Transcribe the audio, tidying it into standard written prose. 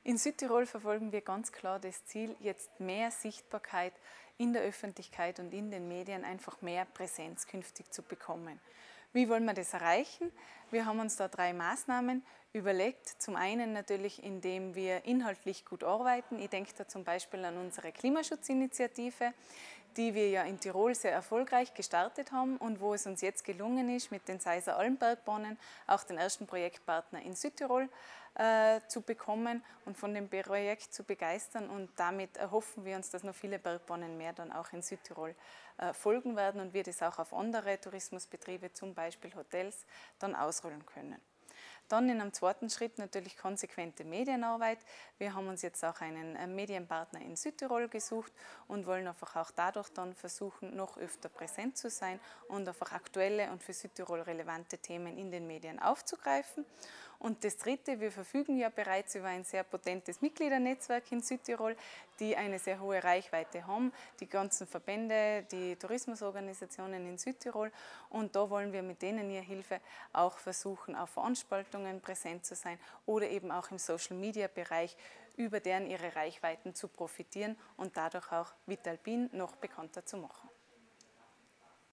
In Südtirol verfolgen wir ganz klar das Ziel, jetzt mehr Sichtbarkeit in der Öffentlichkeit und in den Medien, einfach mehr Präsenz künftig zu bekommen. Wie wollen wir das erreichen? Wir haben uns da 3 Maßnahmen überlegt. Zum einen natürlich, indem wir inhaltlich gut arbeiten. Ich denke da zum Beispiel an unsere Klimaschutzinitiative, die wir ja in Tirol sehr erfolgreich gestartet haben und wo es uns jetzt gelungen ist, mit den Seiser Almbergbahnen auch den ersten Projektpartner in Südtirol zu bekommen und von dem Projekt zu begeistern, und damit erhoffen wir uns, dass noch viele Bergbahnen mehr dann auch in Südtirol folgen werden und wir das auch auf andere Tourismusbetriebe, zum Beispiel Hotels, dann ausrollen können. Dann in einem zweiten Schritt natürlich konsequente Medienarbeit. Wir haben uns jetzt auch einen Medienpartner in Südtirol gesucht und wollen einfach auch dadurch dann versuchen, noch öfter präsent zu sein und einfach aktuelle und für Südtirol relevante Themen in den Medien aufzugreifen. Und das Dritte, wir verfügen ja bereits über ein sehr potentes Mitgliedernetzwerk in Südtirol, die eine sehr hohe Reichweite haben, die ganzen Verbände, die Tourismusorganisationen in Südtirol, und da wollen wir mit denen ihrer Hilfe auch versuchen, auf Veranstaltungen präsent zu sein oder eben auch im Social-Media-Bereich über deren ihre Reichweiten zu profitieren und dadurch auch Vitalpin noch bekannter zu machen.